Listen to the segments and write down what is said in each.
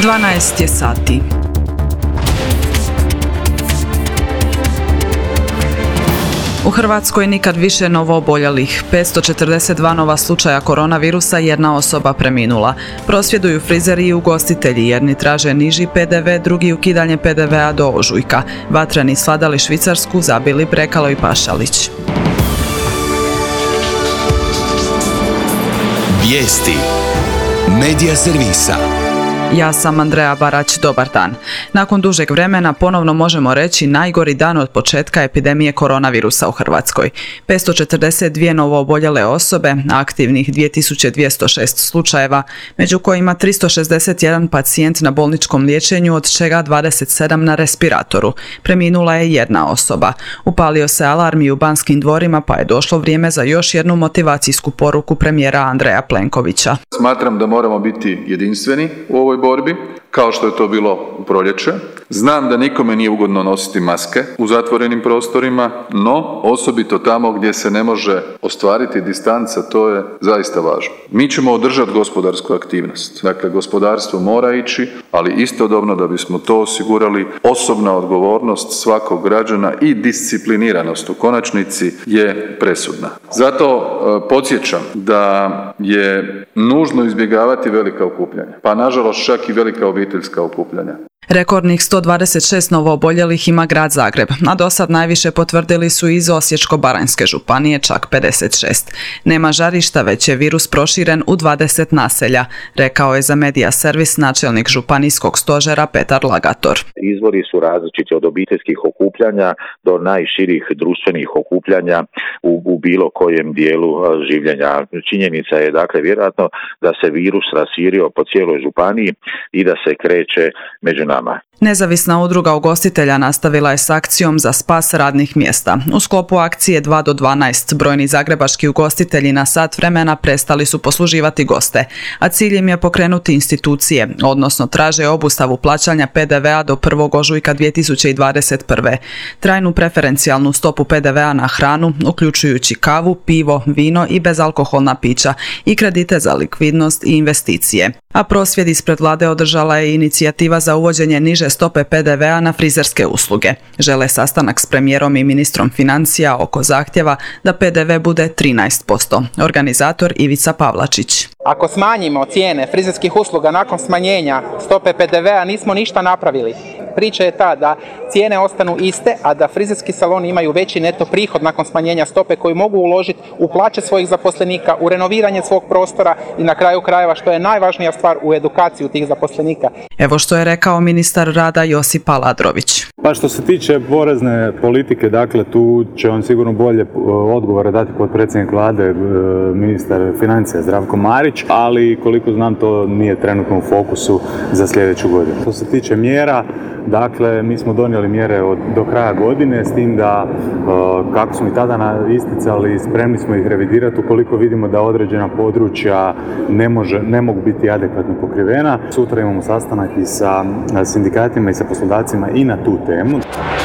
12 je sati. U Hrvatskoj nikad više novooboljelih. 542 nova slučaja koronavirusa, jedna osoba preminula. Prosvjeduju frizeri i ugostitelji, jedni traže niži PDV, drugi ukidanje PDV-a do ožujka. Vatreni svladali Švicarsku, zabili Brekalo i Pašalić. Vijesti Medija servisa. Ja sam Andreja Barać, dobar dan. Nakon dužeg vremena ponovno možemo reći najgori dan od početka epidemije koronavirusa u Hrvatskoj. 542 novooboljele osobe, aktivnih 2206 slučajeva, među kojima 361 pacijent na bolničkom liječenju, od čega 27 na respiratoru. Preminula je jedna osoba. Upalio se alarm i u Banskim dvorima, pa je došlo vrijeme za još jednu motivacijsku poruku premijera Andreja Plenkovića. Smatram da moramo biti jedinstveni u ovoj borbi, kao što je to bilo u proljeće. Znam da nikome nije ugodno nositi maske u zatvorenim prostorima, no osobito tamo gdje se ne može ostvariti distanca, to je zaista važno. Mi ćemo održati gospodarsku aktivnost. Dakle, gospodarstvo mora ići, ali istodobno da bismo to osigurali, osobna odgovornost svakog građana i discipliniranost u konačnici je presudna. Zato podsjećam da je nužno izbjegavati velika okupljanja, pa nažalost čak i velika obiteljska okupljanja. Rekordnih 126 novooboljelih ima grad Zagreb, a dosad najviše potvrdili su iz Osječko-baranjske županije, čak 56. Nema žarišta, već je virus proširen u 20 naselja, rekao je za Medija servis načelnik županijskog stožera Petar Lagator. Izvori su različiti, od obiteljskih okupljanja do najširih društvenih okupljanja u bilo kojem dijelu življenja. Činjenica je dakle vjerojatno da se virus raširio po cijeloj županiji i da se kreće među nama. Nezavisna udruga ugostitelja nastavila je s akcijom za spas radnih mjesta. U sklopu akcije 2 do 12 brojni zagrebački ugostitelji na sat vremena prestali su posluživati goste, a cilj im je pokrenuti institucije, odnosno traže obustavu plaćanja PDV-a do 1. ožujka 2021. Trajnu preferencijalnu stopu PDV-a na hranu, uključujući kavu, pivo, vino i bezalkoholna pića, i kredite za likvidnost i investicije. A prosvjed ispred vlade održala je inicijativa za uvođenje niže stope PDV-a na frizerske usluge. Žele sastanak s premijerom i ministrom financija oko zahtjeva da PDV bude 13%. Organizator Ivica Pavlačić. Ako smanjimo cijene frizerskih usluga nakon smanjenja stope PDV-a, nismo ništa napravili. Priča je ta da cijene ostanu iste, a da frizerski saloni imaju veći neto prihod nakon smanjenja stope koji mogu uložiti u plaće svojih zaposlenika, u renoviranje svog prostora i na kraju krajeva, što je najvažnija stvar, u edukaciju tih zaposlenika. Evo što je rekao ministar rada Josip Aladrović. Pa što se tiče porezne politike, dakle tu će on sigurno bolje odgovore dati potpredsjednik vlade, ministar financija Zdravko Marić, ali koliko znam to nije trenutno u fokusu za sljedeću godinu. Što se tiče mjera, dakle, mi smo donijeli mjere do kraja godine, s tim da, kako smo i tada isticali, spremni smo ih revidirati ukoliko vidimo da određena područja ne mogu biti adekvatno pokrivena. Sutra imamo sastanak i sa sindikatima i sa poslodavcima i na tu temu.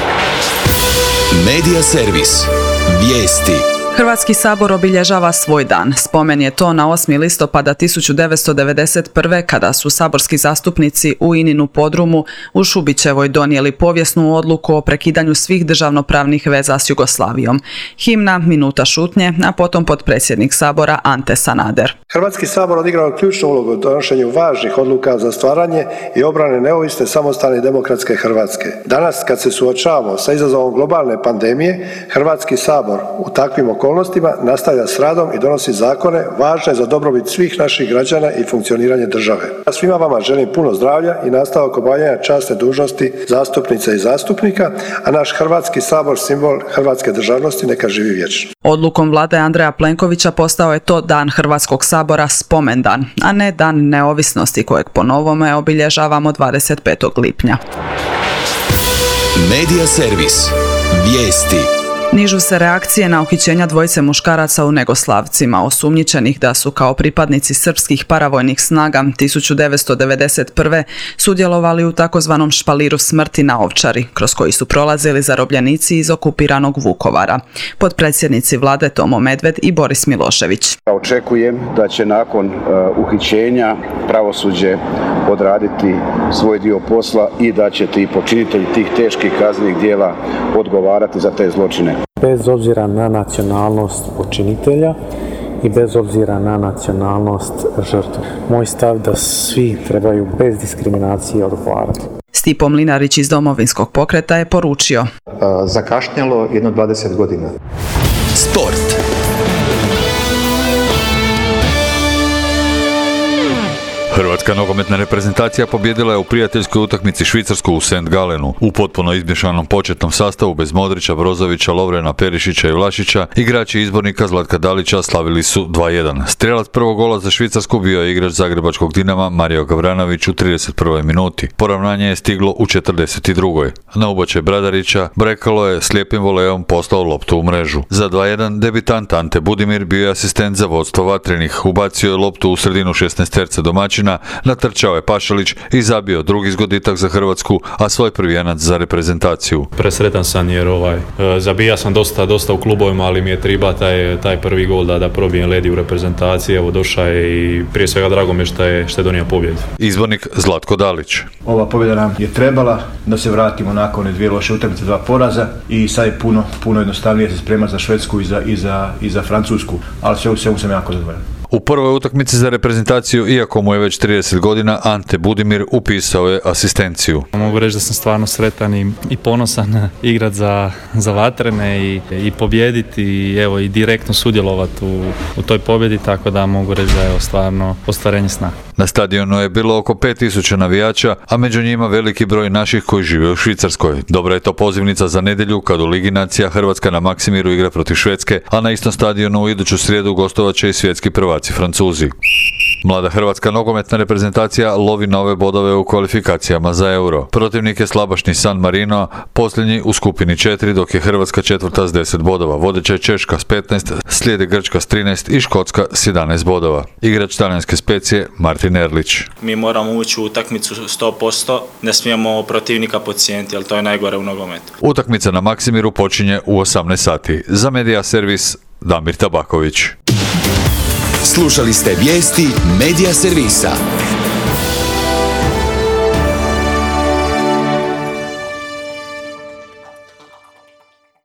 Medija servis. Vijesti. Hrvatski sabor obilježava svoj dan. Spomen je to na 8. listopada 1991. kada su saborski zastupnici u Ininu podrumu u Šubićevoj donijeli povijesnu odluku o prekidanju svih državnopravnih veza s Jugoslavijom. Himna, minuta šutnje, a potom potpredsjednik sabora Ante Sanader. Hrvatski sabor odigrao ključnu ulogu u donošenju važnih odluka za stvaranje i obrane neovisne, samostalne i demokratske Hrvatske. Danas, kad se suočavamo sa izazovom globalne pandemije, Hrvatski sabor u takvim okolnostima nastavlja s radom i donosi zakone važne za dobrobit svih naših građana i funkcioniranje države. Svima vama želim puno zdravlja i nastavak obavljanja časne dužnosti zastupnica i zastupnika, a naš Hrvatski sabor, simbol hrvatske državnosti, neka živi vječno. Odlukom vlade Andreja Plenkovića postao je to Dan Hrvatskog sabora spomendan, a ne Dan neovisnosti kojeg po novome obilježavamo 25. lipnja. Medija servis. Vijesti. Nižu se reakcije na uhićenja dvojice muškaraca u Negoslavcima, osumnjičenih da su kao pripadnici srpskih paravojnih snaga 1991. sudjelovali u takozvanom špaliru smrti na Ovčari, kroz koji su prolazili zarobljenici iz okupiranog Vukovara. Potpredsjednici vlade Tomo Medved i Boris Milošević. Očekujem da će nakon uhićenja pravosuđe odraditi svoj dio posla i da će ti počinitelji tih teških kaznenih djela odgovarati za te zločine. Bez obzira na nacionalnost počinitelja i bez obzira na nacionalnost žrtve. Moj stav da svi trebaju bez diskriminacije odgovarati. Stipo Mlinarić iz Domovinskog pokreta je poručio: zakašnjelo jedno 20 godina. Sport. Hrvatska nogometna reprezentacija pobijedila je u prijateljskoj utakmici Švicarsku u St. Galenu. U potpuno izmješanom početnom sastavu bez Modrića, Brozovića, Lovrena, Perišića i Vlašića, igrači izbornika Zlatka Dalića slavili su 2:1. Strijelac prvog gola za Švicarsku bio je igrač zagrebačkog Dinama Mario Gavranović u 31. minuti. Poravnanje je stiglo u 42. Na ubačaj Bradarića Brekalo je slijepim voleom poslao loptu u mrežu. Za 2:1 debitant Ante Budimir bio je asistent za vodstvo Vatrenih. Ubacio je loptu u sredinu 16-terca domaćina, natrčao je Pašalić i zabio drugi zgoditak za Hrvatsku, a svoj prvi janac za reprezentaciju. Presretan sam jer zabija sam dosta u klubovima, ali mi je triba taj prvi gol da probijem ledi u reprezentaciji. Evo došao je i prije svega drago mi što je donio pobjedu. Izbornik Zlatko Dalić. Ova pobjeda nam je trebala da se vratimo nakon dvije loše utakmice, 2 poraza i sad je puno jednostavnije se sprema za Švedsku i za Francusku, ali sve u svemu sam jako zadovoljan. U prvoj utakmici za reprezentaciju, iako mu je već 30 godina, Ante Budimir upisao je asistenciju. Mogu reći da sam stvarno sretan i ponosan igrat za Vatrene i pobijediti i direktno sudjelovati u toj pobjedi, tako da mogu reći da je stvarno ostvarenje sna. Na stadionu je bilo oko 5000 navijača, a među njima veliki broj naših koji žive u Švicarskoj. Dobra je to pozivnica za nedjelju kad u Ligi nacija Hrvatska na Maksimiru igra protiv Švedske, a na istom stadionu u iduću srijedu gostovat će i svjetski prvaci Francuzi. Mlada hrvatska nogometna reprezentacija lovi nove bodove u kvalifikacijama za Euro. Protivnik je slabašni San Marino, posljednji u skupini 4, dok je Hrvatska četvrta s 10 bodova. Vodeća je Češka s 15, slijede Grčka s 13 i Škotska s 11 bodova. Igrač talijanske Specije Martin Erlić. Mi moramo ući u utakmicu 100%, ne smijemo protivnika podcijeniti, jer to je najgore u nogometu. Utakmica na Maksimiru počinje u 18 sati. Za Media Servis Damir Tabaković. Slušali ste vijesti Media Servisa.